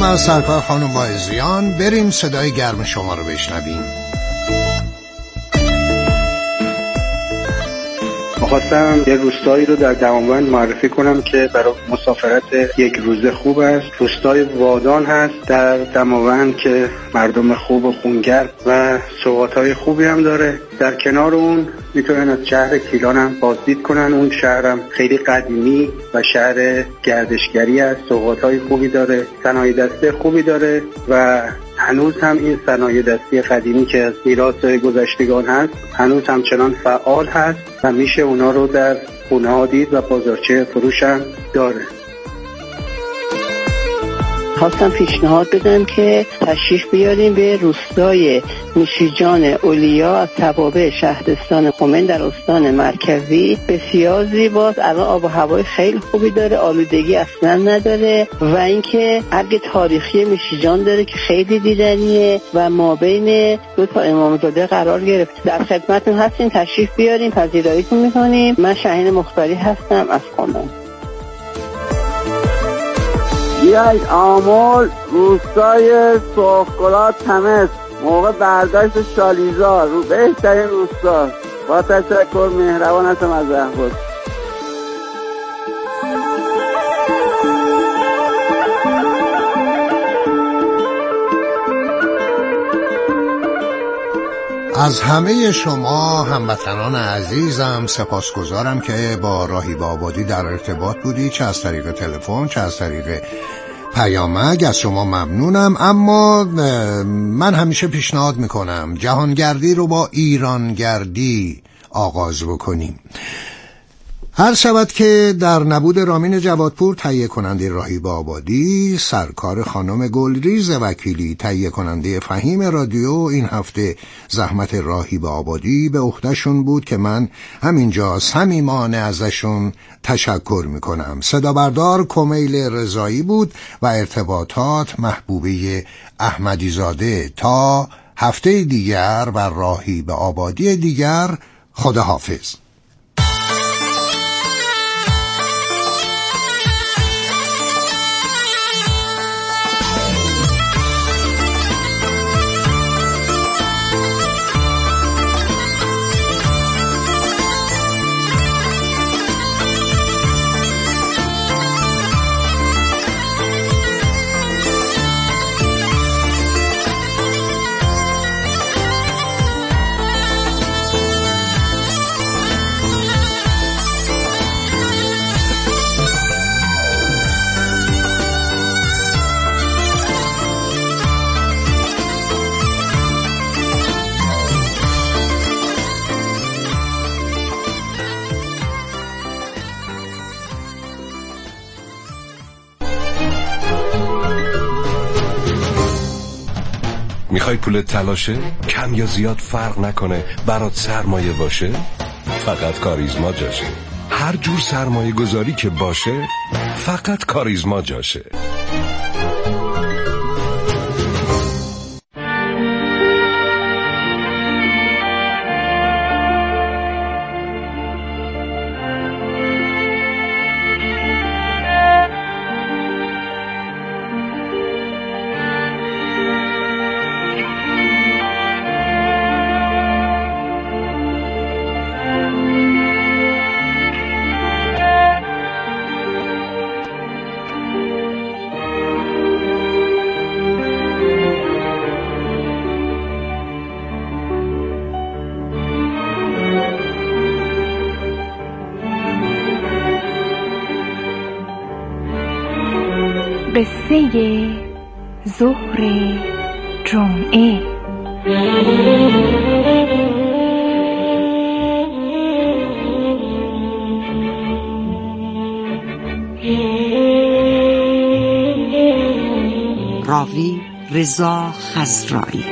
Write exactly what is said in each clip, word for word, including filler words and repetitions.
از سرکار خانم واعظیان. بریم صدای گرم شما رو بشنویم. خواستم یه روستایی رو در دماوند معرفی کنم که برای مسافرت یک روزه خوب است. روستای وادان هست در دماوند که مردم خوب و خونگرم و سوغات‌های خوبی هم داره. در کنار اون میتونن از شهر کیلان هم بازدید کنن. اون شهرم خیلی قدیمی و شهر گردشگری است، سوغات‌های خوبی داره، صنایع دستی خوبی داره و هنوز هم این صنایع دستی قدیمی که از میراث گذشتگان هست هنوز همچنان فعال هست و میشه اونا رو در خونه ها دید و بازارچه فروش هم داره. خواستم پیشنهاد بدم که تشریف بیاریم به روستای میشیجان اولیا از توابع شهرستان قم در استان مرکزی. بسیار زیباست، الان آب و هوای خیلی خوبی داره، آلودگی اصلا نداره و اینکه ارگ تاریخی میشیجان داره که خیلی دیدنیه و ما بین دو تا امامزاده قرار گرفت. در خدمتتون هستیم، تشریف بیاریم، پذیراییتون میکنیم. من شاهین مختاری هستم از قم. بیایید آمول روستای سرخگلات تمس موقع برداشت شالیزار رو بهترین روستا. با تشکر، مهربان هستم از احوال. از همه شما هموطنان عزیزم سپاسگزارم که با راهیب آبادی در ارتباط بودی، چه از طریق تلفن چه از طریق پیامک. از شما ممنونم. اما من همیشه پیشنهاد میکنم جهانگردی رو با ایرانگردی آغاز بکنیم. هر شود که در نبود رامین جوادپور تهیه کننده راهیب آبادی، سرکار خانم گلریز وکیلی تهیه کننده فهیم رادیو، این هفته زحمت راهیب آبادی به عهدهشون بود که من همینجا صمیمانه ازشون تشکر میکنم. صدا بردار کمیل رضایی بود و ارتباطات محبوبه احمدی زاده. تا هفته دیگر و راهیب آبادی دیگر، خدا حافظ. میخوای پولت تلاشه؟ کم یا زیاد فرق نکنه، برات سرمایه باشه؟ فقط کاریزما جاشه. هر جور سرمایه گذاری که باشه فقط کاریزما جاشه. قصه ظهر جمعه. راوی رضا خضرایی.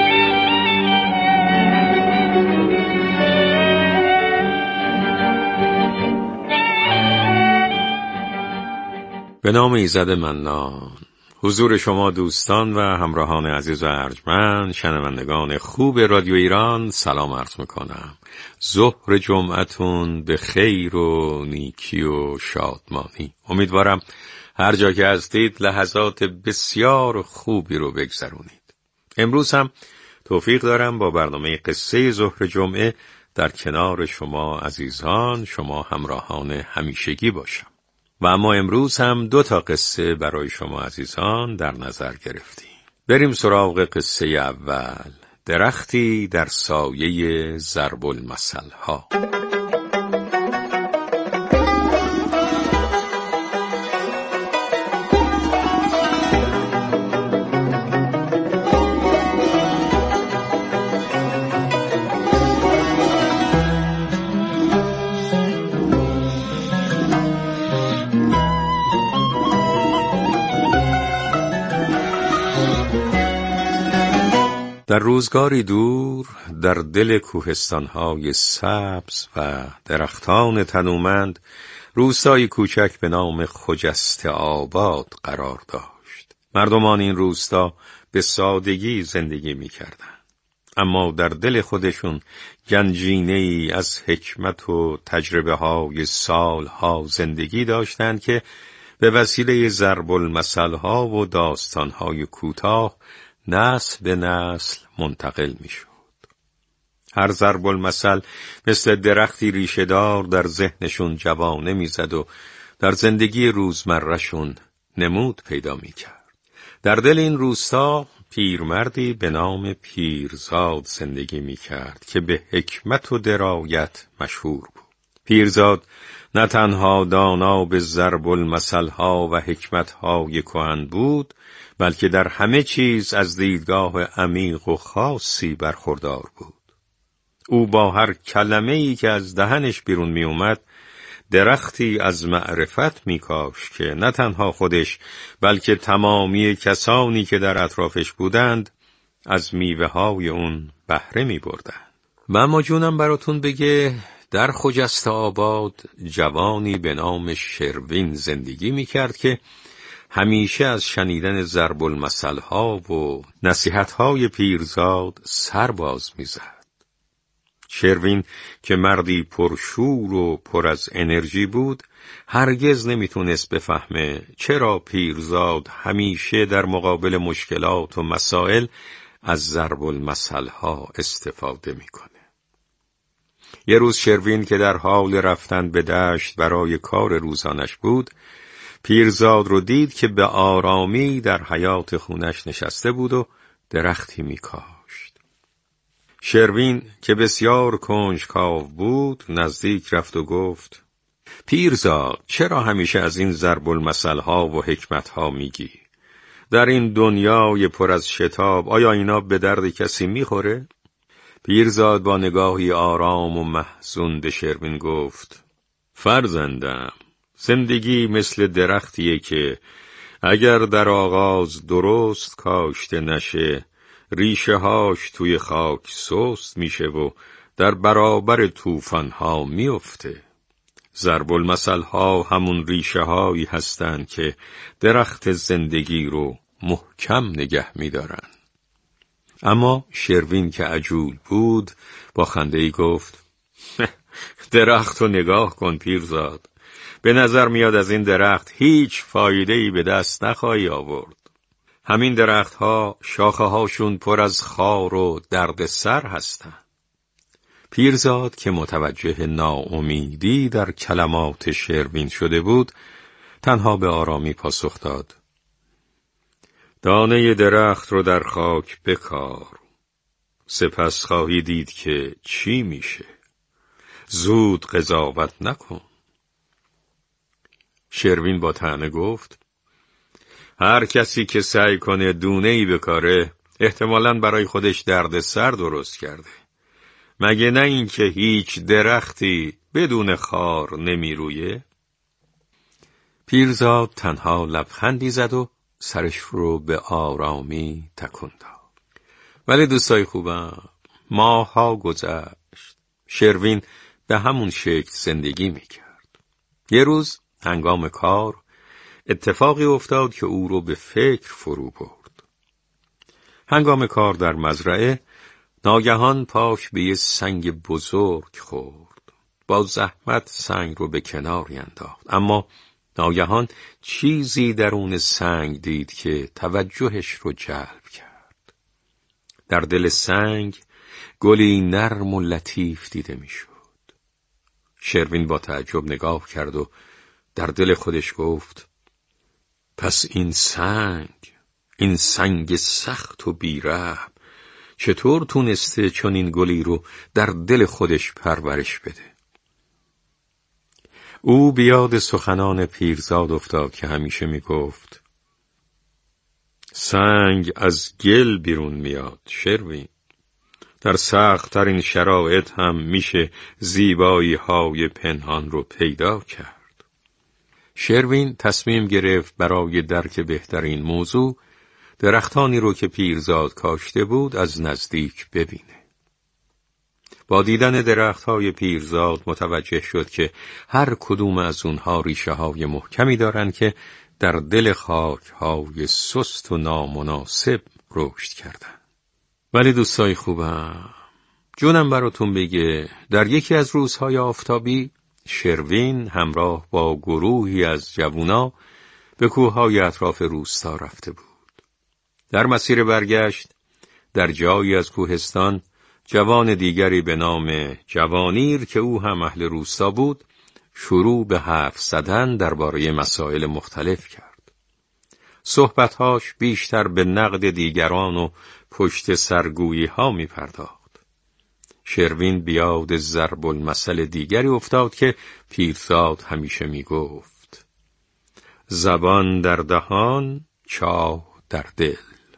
به نام ایزد منان. حضور شما دوستان و همراهان عزیز و ارجمند، شنوندگان خوب رادیو ایران، سلام عرض میکنم. ظهر جمعتون به خیر و نیکی و شادمانی. امیدوارم هر جا که هستید لحظات بسیار خوبی رو بگذرونید. امروز هم توفیق دارم با برنامه قصه ظهر جمعه در کنار شما عزیزان، شما همراهان همیشگی باشم. و اما امروز هم دو تا قصه برای شما عزیزان در نظر گرفتیم. بریم سراغ قصه اول، درختی در سایه ضرب المثل ها. در روزگاری دور در دل کوهستان‌های سبز و درختان تنومند روستایی کوچک به نام خجسته آباد قرار داشت. مردمان این روستا به سادگی زندگی می‌کردند، اما در دل خودشون گنجینه‌ای از حکمت و تجربه‌های سالها زندگی داشتند که به وسیله ضرب المثل‌ها و داستان‌های کوتاه نسل به نسل منتقل می شد. هر ضرب المثل مثل درختی ریشه‌دار در ذهنشون جوانه می زد و در زندگی روزمرهشون نمود پیدا می کرد. در دل این روستا پیرمردی به نام پیرزاد زندگی می کرد که به حکمت و درایت مشهور بود. پیرزاد نه تنها دانا به ضرب المثل‌ها و حکمت‌های کهن بود، بلکه در همه چیز از دیدگاه عمیق و خاصی برخوردار بود. او با هر کلمه‌ای که از دهنش بیرون می اومد درختی از معرفت می کاشت که نه تنها خودش بلکه تمامی کسانی که در اطرافش بودند از میوه‌های اون بهره می بردند. و اما جونم براتون بگه در خجسته آباد جوانی به نام شروین زندگی می کرد که همیشه از شنیدن ضرب المثل‌ها و نصیحت‌های پیرزاد سر باز می‌زد. شروین که مردی پرشور و پر از انرژی بود، هرگز نمیتونست بفهمه چرا پیرزاد همیشه در مقابل مشکلات و مسائل از ضرب المثل‌ها استفاده می‌کنه. یه روز شروین که در حال رفتن به دشت برای کار روزانش بود، پیرزاد رو دید که به آرامی در حیاط خونش نشسته بود و درختی میکاشت. شروین که بسیار کنجکاو بود نزدیک رفت و گفت: پیرزاد، چرا همیشه از این ضرب المثل‌ها و حکمت‌ها میگی؟ در این دنیای پر از شتاب آیا اینا به درد کسی میخوره؟ پیرزاد با نگاهی آرام و محزون به شروین گفت: فرزندم، زندگی مثل درختیه که اگر در آغاز درست کاشته نشه ریشه هاش توی خاک سست میشه و در برابر طوفان ها میفته. ضرب المثل ها همون ریشه هایی هستن که درخت زندگی رو محکم نگه میدارن. اما شروین که عجول بود با خنده‌ای گفت: درخت رو نگاه کن پیرزاد، به نظر میاد از این درخت هیچ فایده‌ای به دست نخواهی آورد. همین درختها شاخه هاشون پر از خار و درد سر هستن. پیرزاد که متوجه ناامیدی در کلمات شروین شده بود تنها به آرامی پاسخ داد: دانه درخت رو در خاک بکار، سپس خواهی دید که چی میشه. زود قضاوت نکن. شروین با طعنه گفت: هر کسی که سعی کنه دونه‌ای بکاره احتمالاً برای خودش درد سر درست کرده. مگه نه این که هیچ درختی بدون خار نمی رویه؟ پیرزاد تنها لبخندی زد و سرش رو به آرامی تکون داد. ولی دوستای خوبم، ماها گذشت. شروین به همون شکل زندگی می کرد. یه روز هنگام کار اتفاقی افتاد که او رو به فکر فرو برد. هنگام کار در مزرعه ناگهان پاش به یه سنگ بزرگ خورد. با زحمت سنگ رو به کناری انداخت، اما ناگهان چیزی درون سنگ دید که توجهش رو جلب کرد. در دل سنگ گلی نرم و لطیف دیده میشد. شروین با تعجب نگاه کرد و در دل خودش گفت: پس این سنگ، این سنگ سخت و بی‌رحم، چطور تونسته چون این گلی رو در دل خودش پرورش بده؟ او بیاد سخنان پیرزاد افتاد که همیشه میگفت: سنگ از گل بیرون میاد شروین، در سخت ترین شرایط هم میشه زیبایی های پنهان رو پیدا کرد. شروین تصمیم گرفت برای درک بهترین موضوع درختانی رو که پیرزاد کاشته بود از نزدیک ببینه. با دیدن درخت‌های پیرزاد متوجه شد که هر کدوم از اونها ریشه‌های محکمی دارن که در دل خاک‌های سست و نامناسب رشد کردن. ولی دوستای خوبم، جونم براتون بگه در یکی از روزهای آفتابی شروین همراه با گروهی از جوونا به کوههای اطراف روستا رفته بود. در مسیر برگشت در جایی از کوهستان جوان دیگری به نام جوانیر که او هم اهل روستا بود شروع به حرف زدن درباره مسائل مختلف کرد. صحبتهاش بیشتر به نقد دیگران و پشت سرگویی ها می پرداخت. شروین بیاد ضرب المثل دیگری افتاد که پیرزاد همیشه می گفت: زبان در دهان، چاه در دل.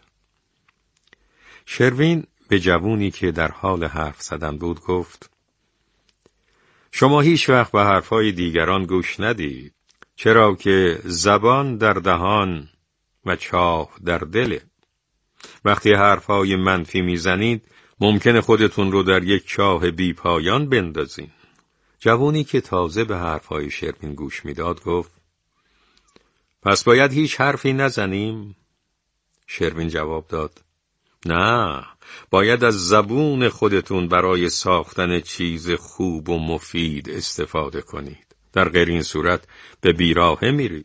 شروین به جوونی که در حال حرف زدن بود گفت: شما هیچ وقت به حرفهای دیگران گوش ندید، چرا که زبان در دهان و چاه در دله. وقتی حرفهای منفی میزنید ممکنه خودتون رو در یک چاه بی پایان بندازین. جوونی که تازه به حرفهای شروین گوش میداد گفت: پس باید هیچ حرفی نزنیم؟ شروین جواب داد: نه، باید از زبون خودتون برای ساختن چیز خوب و مفید استفاده کنید. در غیر این صورت به بیراهه میرید.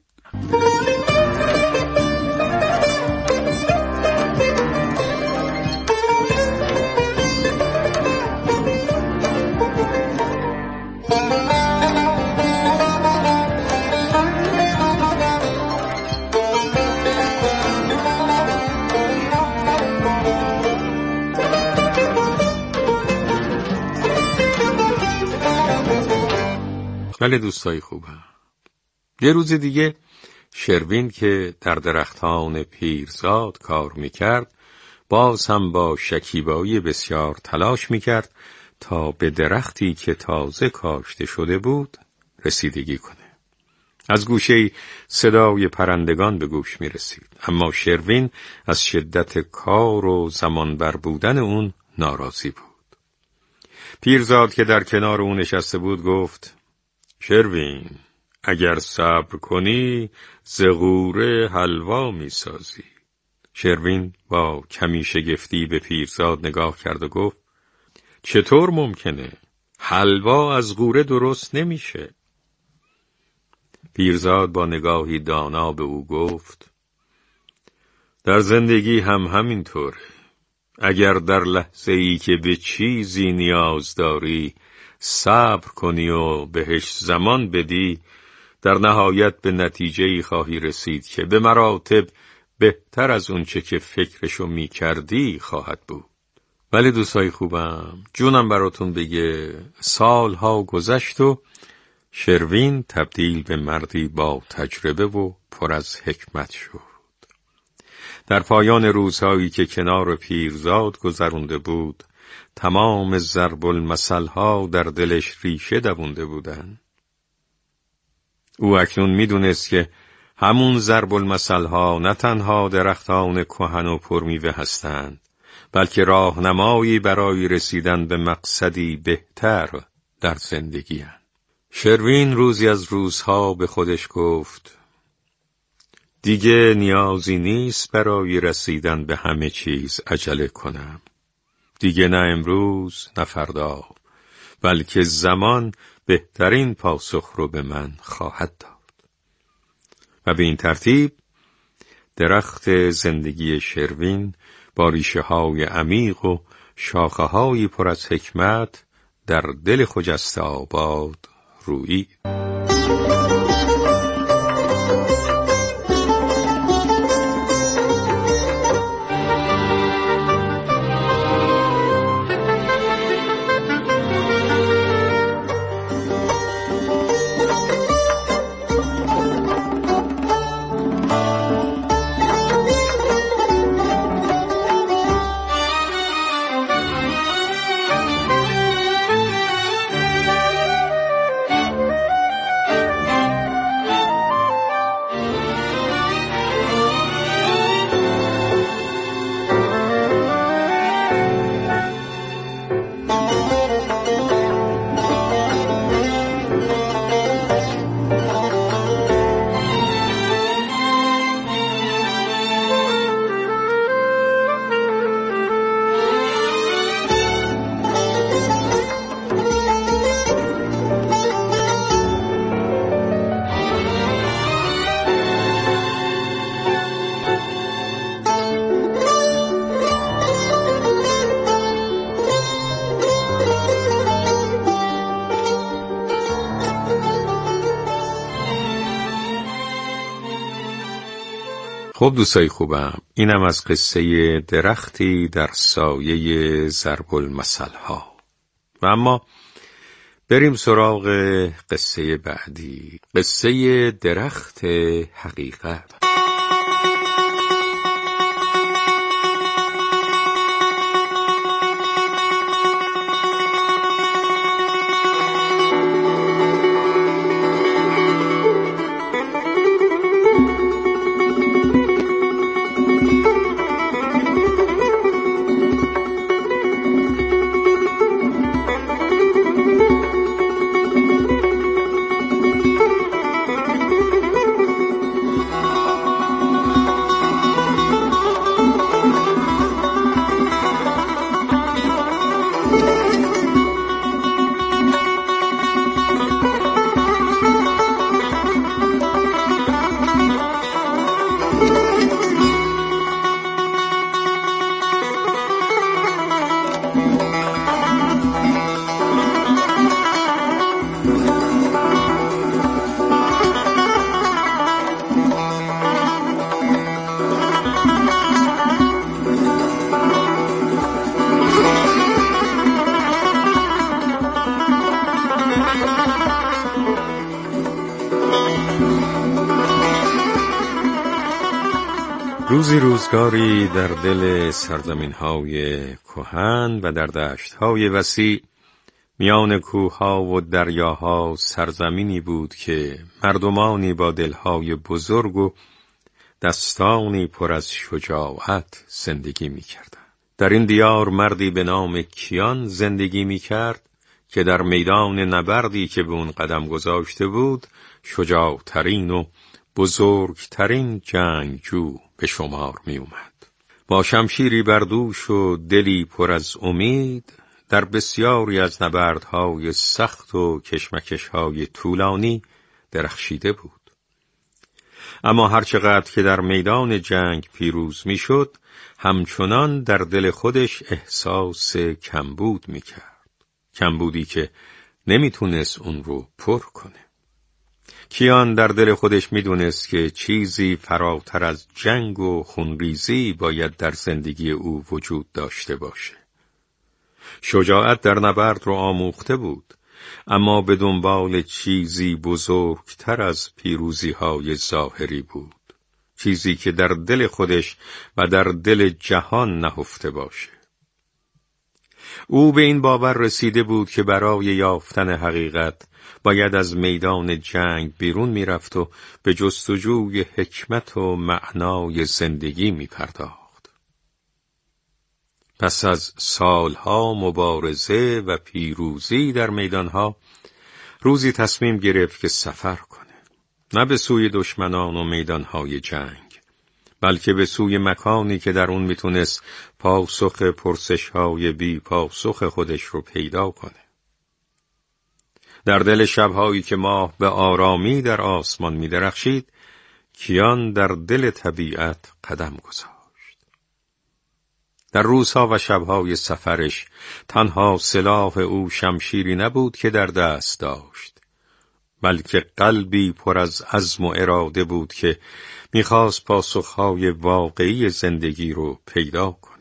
ولی دوستای خوبم، یه روز دیگه شروین که در درختان پیرزاد کار میکرد باز هم با شکیبایی بسیار تلاش میکرد تا به درختی که تازه کاشته شده بود رسیدگی کنه. از گوشه‌ای صدای پرندگان به گوش میرسید، اما شروین از شدت کار و زمان بر بودن اون ناراضی بود. پیرزاد که در کنار اون نشسته بود گفت: شروین، اگر صبر کنی زغوره حلوا می سازی. شروین با کمی شگفتی به پیرزاد نگاه کرد و گفت: چطور ممکنه؟ حلوا از غوره درست نمیشه. پیرزاد با نگاهی دانا به او گفت: در زندگی هم همینطوره. اگر در لحظه ای که به چیزی نیاز داری صبر کنی و بهش زمان بدی، در نهایت به نتیجه‌ای خواهی رسید که به مراتب بهتر از اون چه که فکرشو می کردی خواهد بود. ولی دوستای خوبم، جونم براتون بگه سالها گذشت و شروین تبدیل به مردی با تجربه و پر از حکمت شد. در پایان روزهایی که کنار پیرزاد گذرونده بود تمام ضرب المثل‌ها در دلش ریشه دوونده بودند. او اکنون میدونست که همون ضرب المثل‌ها نه تنها درختان کهن و پرمیوه هستند، بلکه راهنمایی برای رسیدن به مقصدی بهتر در زندگی هستند. شروین روزی از روزها به خودش گفت: دیگه نیازی نیست برای رسیدن به همه چیز عجله کنم. دیگه نه امروز نه فردا، بلکه زمان بهترین پاسخ رو به من خواهد داد. و به این ترتیب درخت زندگی شروین با ریشه های عمیق و شاخه های پر از حکمت در دل خجسته آباد رویید. خب دوستای خوبم، اینم از قصه درختی در سایه ضرب المثل ها. و اما بریم سراغ قصه بعدی، قصه درخت حقیقت. روزی روزگاری در دل سرزمین‌های کهن و در دشت‌های وسیع میان کوه‌ها و دریاها سرزمینی بود که مردمانی با دل‌های بزرگ و دستانی پر از شجاعت زندگی می‌کردند. در این دیار مردی به نام کیان زندگی می‌کرد که در میدان نبردی که به اون قدم گذاشته بود شجاع‌ترین و بزرگترین جنگجو به شمار می اومد. با شمشیری بر دوش و دلی پر از امید در بسیاری از نبردهای سخت و کشمکشهای طولانی درخشیده بود. اما هرچقدر که در میدان جنگ پیروز می شد، همچنان در دل خودش احساس کمبود می کرد. کمبودی که نمی تونست اون رو پر کنه. کیان در دل خودش میدونست که چیزی فراتر از جنگ و خونریزی باید در زندگی او وجود داشته باشه. شجاعت در نبرد رو آموخته بود، اما به دنبال چیزی بزرگتر از پیروزی‌های ظاهری بود. چیزی که در دل خودش و در دل جهان نهفته باشه. او به این باور رسیده بود که برای یافتن حقیقت باید از میدان جنگ بیرون می رفت و به جستجوی حکمت و معنای زندگی می پرداخت. پس از سالها مبارزه و پیروزی در میدانها، روزی تصمیم گرفت که سفر کنه. نه به سوی دشمنان و میدانهای جنگ، بلکه به سوی مکانی که در اون میتونست پاسخ پرسش‌های بی پاسخ خودش رو پیدا کنه. در دل شب‌هایی که ماه به آرامی در آسمان می‌درخشید، کیان در دل طبیعت قدم گذاشت. در روزها و شبهای سفرش تنها سلاح او شمشیری نبود که در دست داشت، بلکه قلبی پر از عزم و اراده بود که میخواست پاسخهای واقعی زندگی رو پیدا کنه.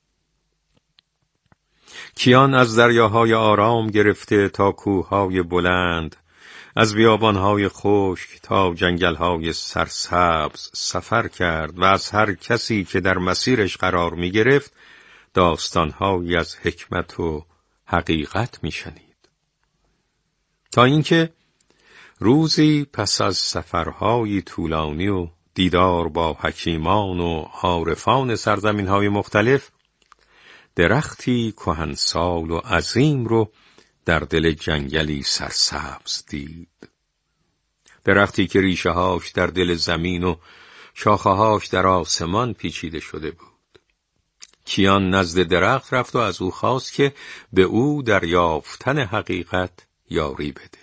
کیان از دریاهای آرام گرفته تا کوههای بلند، از بیابانهای خشک تا جنگلهای سرسبز سفر کرد و از هر کسی که در مسیرش قرار می گرفت داستانهایی از حکمت و حقیقت می شنید. تا اینکه روزی پس از سفرهای طولانی و دیدار با حکیمان و عارفان سرزمینهای مختلف، درختی کهنسال و عظیم رو در دل جنگلی سرسبز دید. درختی که ریشه‌هاش در دل زمین و شاخه‌هاش در آسمان پیچیده شده بود. کیان نزد درخت رفت و از او خواست که به او در یافتن حقیقت یاری بده.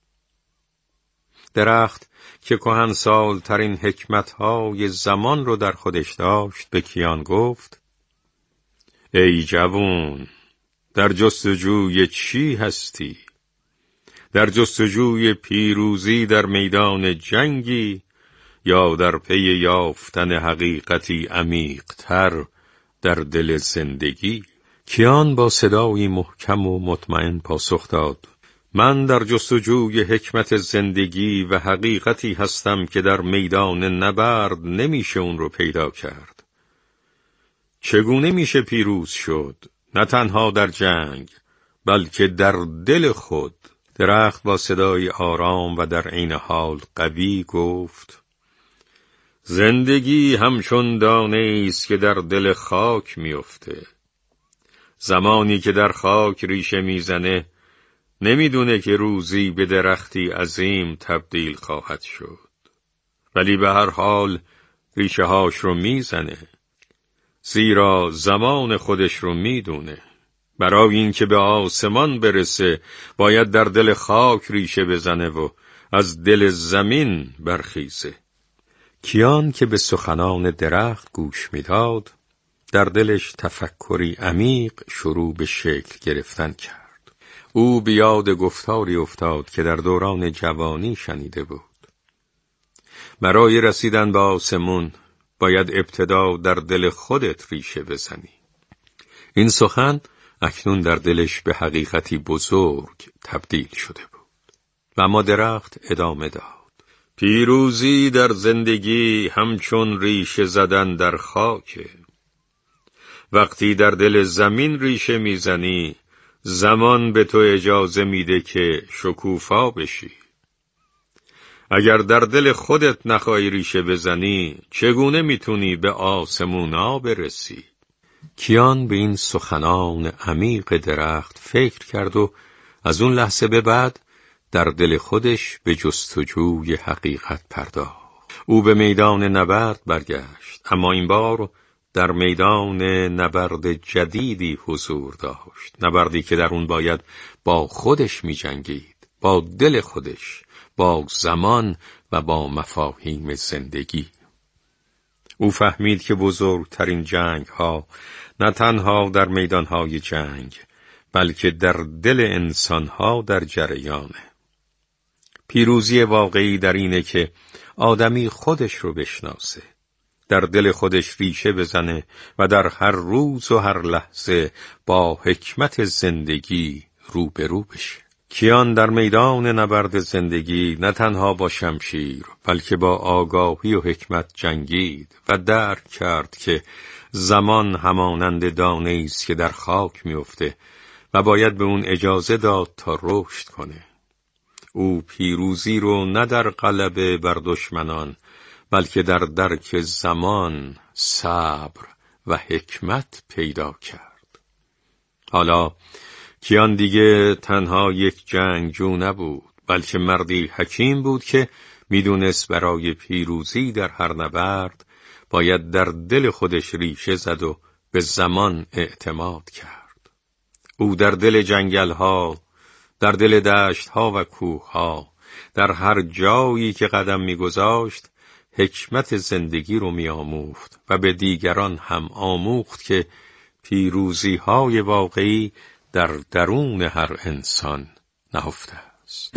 درخت که کهنسال ترین حکمت‌های زمان رو در خودش داشت به کیان گفت: ای جوان، در جستجوی چی هستی؟ در جستجوی پیروزی در میدان جنگی یا در پی یافتن حقیقتی عمیق‌تر در دل زندگی؟ کیان با صدایی محکم و مطمئن پاسخ داد: من در جستجوی حکمت زندگی و حقیقتی هستم که در میدان نبرد نمیشه اون رو پیدا کرد. چگونه میشه پیروز شد؟ نه تنها در جنگ، بلکه در دل خود. درخت با صدای آرام و در عین حال قوی گفت: زندگی همچون دانه است که در دل خاک میفته. زمانی که در خاک ریشه میزنه نمیدونه که روزی به درختی عظیم تبدیل خواهد شد، ولی به هر حال ریشه هاش رو میزنه، زیرا زمان خودش رو میدونه. برای این که به آسمان برسه باید در دل خاک ریشه بزنه و از دل زمین برخیزه. کیان که به سخنان درخت گوش میداد، در دلش تفکری عمیق شروع به شکل گرفتن کرد. او به یاد گفتاری افتاد که در دوران جوانی شنیده بود: برای رسیدن به آسمون باید ابتدا در دل خودت ریشه بزنی. این سخن اکنون در دلش به حقیقتی بزرگ تبدیل شده بود. و اما درخت ادامه داد: پیروزی در زندگی همچون ریشه زدن در خاکه. وقتی در دل زمین ریشه میزنی، زمان به تو اجازه میده که شکوفا بشی. اگر در دل خودت نخواهی ریشه بزنی، چگونه میتونی به آسمونا برسی؟ کیان به این سخنان عمیق درخت فکر کرد و از اون لحظه به بعد در دل خودش به جستجوی حقیقت پرداخت. او به میدان نبرد برگشت، اما این بار در میدان نبرد جدیدی حضور داشت. نبردی که در اون باید با خودش می جنگید، با دل خودش، با زمان و با مفاهیم زندگی. او فهمید که بزرگترین جنگ ها نه تنها در میدان های جنگ، بلکه در دل انسان ها در جریانه. پیروزی واقعی در اینه که آدمی خودش رو بشناسه، در دل خودش ریشه بزنه و در هر روز و هر لحظه با حکمت زندگی روبرو بشه. کیان در میدان نبرد زندگی نه تنها با شمشیر، بلکه با آگاهی و حکمت جنگید و درک کرد که زمان همانند دانه است که در خاک میفته و باید به اون اجازه داد تا رشد کنه. او پیروزی رو نه در غلبه بر دشمنان، بلکه در درک زمان، صبر و حکمت پیدا کرد. حالا کیان دیگه تنها یک جنگجو نبود، بلکه مردی حکیم بود که میدونست برای پیروزی در هر نبرد باید در دل خودش ریشه زد و به زمان اعتماد کرد. او در دل جنگل‌ها، در دل دشت‌ها و کوه‌ها، در هر جایی که قدم می‌گذاشت، حکمت زندگی رو می آموخت و به دیگران هم آموخت که پیروزی های واقعی در درون هر انسان نهفته است.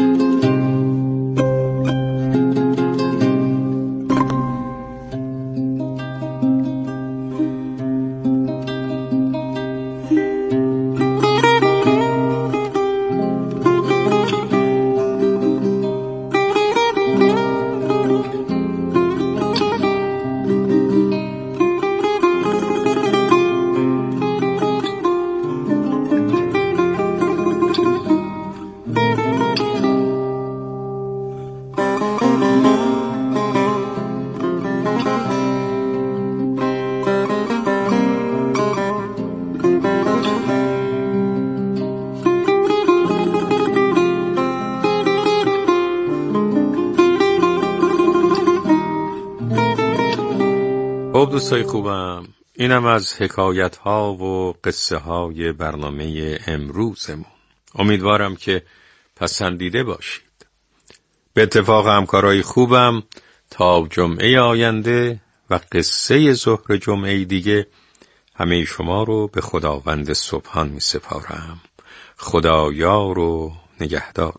خب دوستای خوبم، اینم از حکایت ها و قصه های برنامه امروزمون. امیدوارم که پسندیده باشید. به اتفاق همکارای خوبم تا جمعه آینده و قصه ظهر جمعه دیگه همه شما رو به خداوند سبحان می سپارم. خدایار و نگهدار.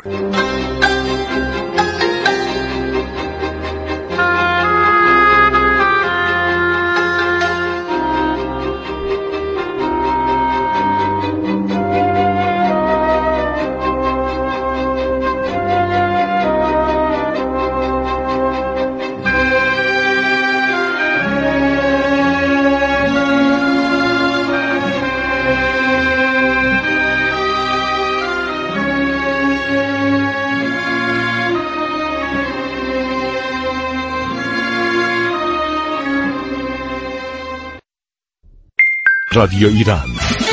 رادیو ایران،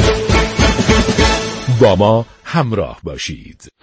با ما همراه باشید.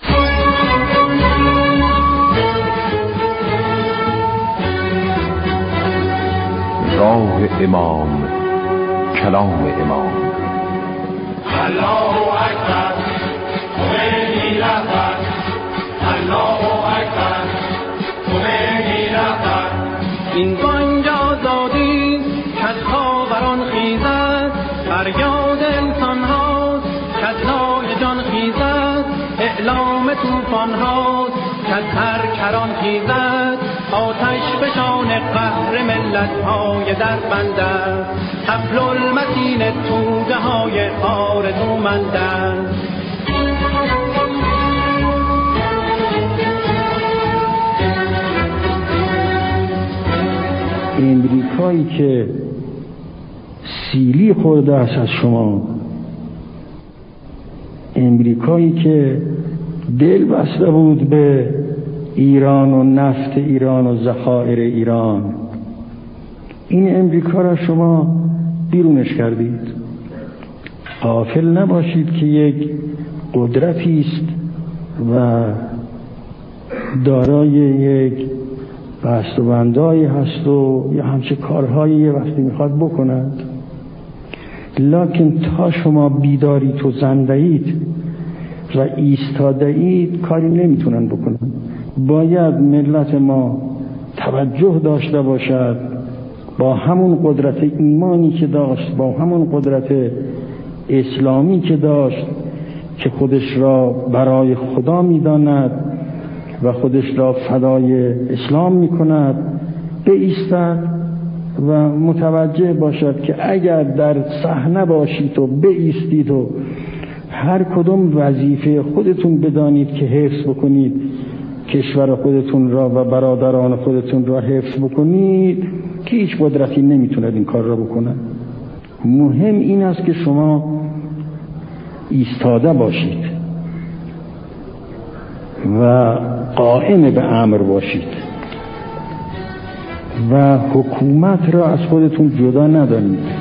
راه امام، کلام امام. الله اکبر، خمینی رهبر. الله اکبر، خمینی رهبر. این بانگ آزادی کز خاوران خیزد، فریاد انسان هاست کز نای جان خیزد، اعلام توفان هاست کز هر کران خیزد، آتش بشان قهر ملت های در بنده، حبل المتین توده های آرزومنده. امریکایی که سیلی خورده است از شما، امریکایی که دل بسته بود به ایران و نفت ایران و ذخایر ایران، این امریکا را شما بیرونش کردید. غافل نباشید که یک قدرتی است و دارای یک بست و بندایی هست و یا همچه کارهایی یه وقتی میخواد بکند، لکن تا شما بیدارید و زندهید و ایستادهید کاری نمیتونن بکنن. باید ملت ما توجه داشته باشد، با همون قدرت ایمانی که داشت، با همون قدرت اسلامی که داشت که خودش را برای خدا میداند و خودش را فدای اسلام میکند، بایستد و متوجه باشد که اگر در صحنه باشید و بایستید و هر کدوم وظیفه خودتون بدانید که حفظ بکنید، کشور خودتون را و برادران خودتون را حفظ بکنید، که هیچ قدرتی نمیتوند این کار را بکنه. مهم این است که شما ایستاده باشید و قائم به امر باشید و حکومت را از خودتون جدا ندانید.